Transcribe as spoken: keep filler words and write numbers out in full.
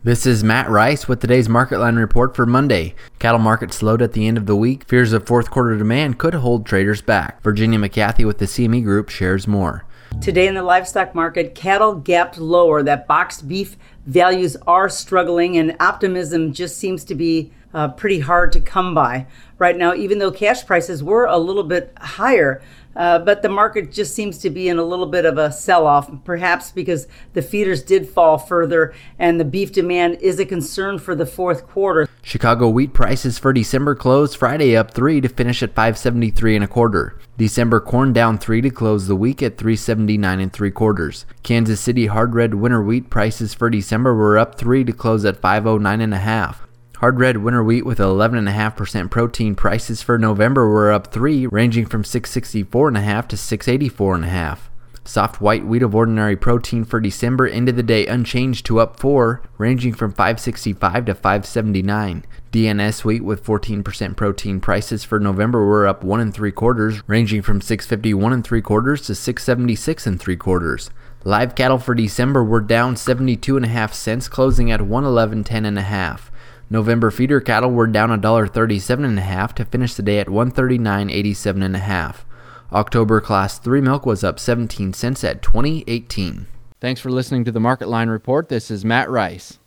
This is Matt Rice with today's Market Line report for Monday. Cattle market slowed at the end of the week. Fears of fourth quarter demand could hold traders back. Virginia McCarthy with the C M E Group shares more. Today in the livestock market, cattle gapped lower. That boxed beef values are struggling, and optimism just seems to be uh, pretty hard to come by right now, even though cash prices were a little bit higher. Uh, but the market just seems to be in a little bit of a sell-off, perhaps because the feeders did fall further and the beef demand is a concern for the fourth quarter. Chicago wheat prices for December closed Friday up three to finish at five seventy-three and a quarter. December corn down three to close the week at three seventy-nine and three quarters. Kansas City hard red winter wheat prices for December were up three to close at five oh nine and a half. Hard red winter wheat with eleven point five percent protein prices for November were up three, ranging from six sixty-four and a half to six eighty-four and a half. Soft white wheat of ordinary protein for December ended the day unchanged to up four, ranging from five sixty-five to five seventy-nine. D N S wheat with fourteen percent protein prices for November were up one and three quarters, ranging from six fifty-one and three quarters to six seventy-six and three quarters. Live cattle for December were down seventy-two and a half cents, closing at one eleven ten and a half. November feeder cattle were down one dollar thirty-seven and a half to finish the day at one thirty-nine eighty-seven and a half. October class three milk was up seventeen cents at twenty eighteen. Thanks for listening to the Market Line report. This is Matt Rice.